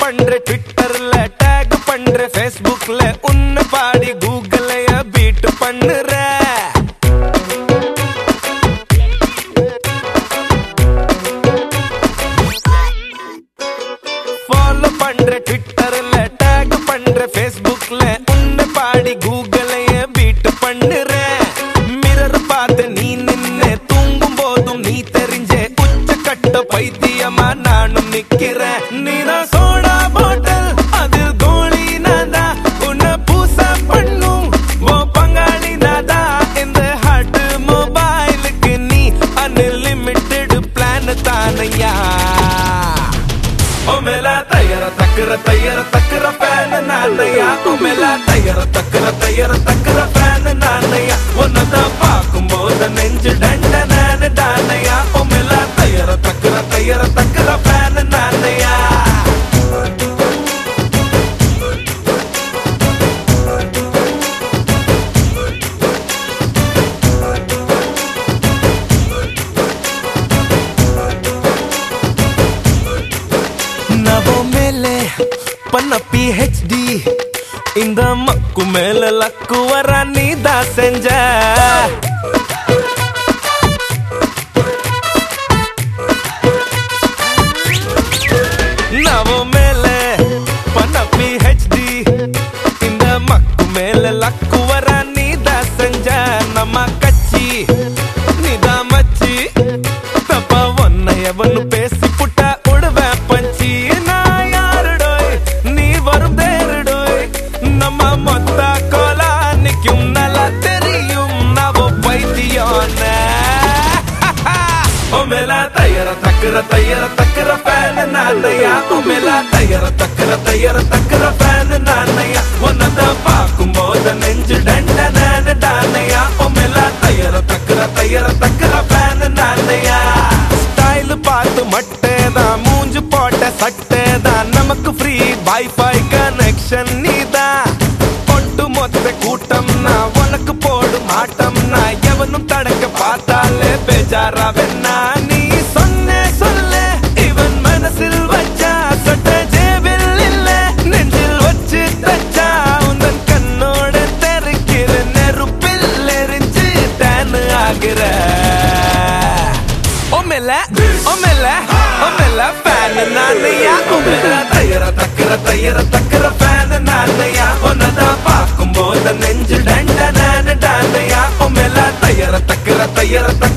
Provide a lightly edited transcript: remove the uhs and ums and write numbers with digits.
பண்ற ட்விட்டர்ல டேக் பண்ற ஃபேஸ்புக்ல உன்னை பாடி கூகுளைய பீட் பண்ணுற ஃபாலோ பண்ற ட்விட்டர்ல டேக் பண்ற ஃபேஸ்புக்ல உன்னை பாடி கூகுளைய பீட் பண்ணுற மிரர் பார்த்து நீ நின்னு தூங்கும் போதும் நீ தெரிஞ்ச உச்சக்கட்ட பைத்தியமா நானும் நிக்கிறேன் நீதான் சோடா பாட்டில் அதில் கோழி நாதா உன்னை பூசா பண்ணும் ஓ பங்காளி நாதா இந்த ஹார்ட் மொபைலுக்கு நீ அன்லிமிட்டெட் பிளான் தானையா ஓ மேல தக்கர தக்கர ஃபேன் நானையா ஓ மேல தக்கர ஃபேன் நானையா உன்னதான் பார்க்கும்போது நெஞ்சு டண்டனான டானையா ஓ மேல தக்கர ஃபேன் நானையா நவோ மேலே பண்ண PhD இந்த மக்கு மேல லக்கு வர நீதான் செஞ்ச நவோ மேலே பண்ண PhD இந்த மக்கு மேல லக்கு வர நீதான் செஞ்ச நம்ம கட்சி நீதான் மச்சி தப்பா ஒன்ன எவனு பேசி புட்டா உடுவேன் பஞ்சி நான் யாருடோய் நீ வரும் தேருடோய் நம்ம மொத்த கோலா நிக்கும் நல்லா தெரியும் நவோ பைத்தியோன ஓ மேல தக்கர ஃபேன் நானையா ஓ மேல தக்கர ஃபேன் நானையா உன்னதான் பார்க்கும்போது நெஞ்சு டண்டனான டானையா ஓ மேல தக்கர ஃபேன் நானையா ஸ்டைல் பார்த்து மட்டேதான் மூஞ்சு போட்ட சட்டேதான் நமக்கு ஃப்ரீ வைஃபை கனெக்ஷன் நீதான் ஒட்டு மொத்த கூட்டம் நான் உனக்கு போடும் ஆட்டம்னா எவனும் தடக்க பார்த்தாலே பேஜாரா வெண்ணா நீ சொல்ல இவன் மனசில் வச்சா சொட்ட ஜேபில் இல்ல நெஞ்சில் வச்சு தச்சா உந்தன் கண்ணோட தெருக்கிற நெருப்பில் எரிஞ்சு தேனு ஆகிற ஓ மேல ஃபேன் நானையா ஓ மேல தக்கர ஃபேன் நானையா உன்னதான் பார்க்கும்போது நெஞ்சு டண்டனான டானையா ஓ மேல தக்கர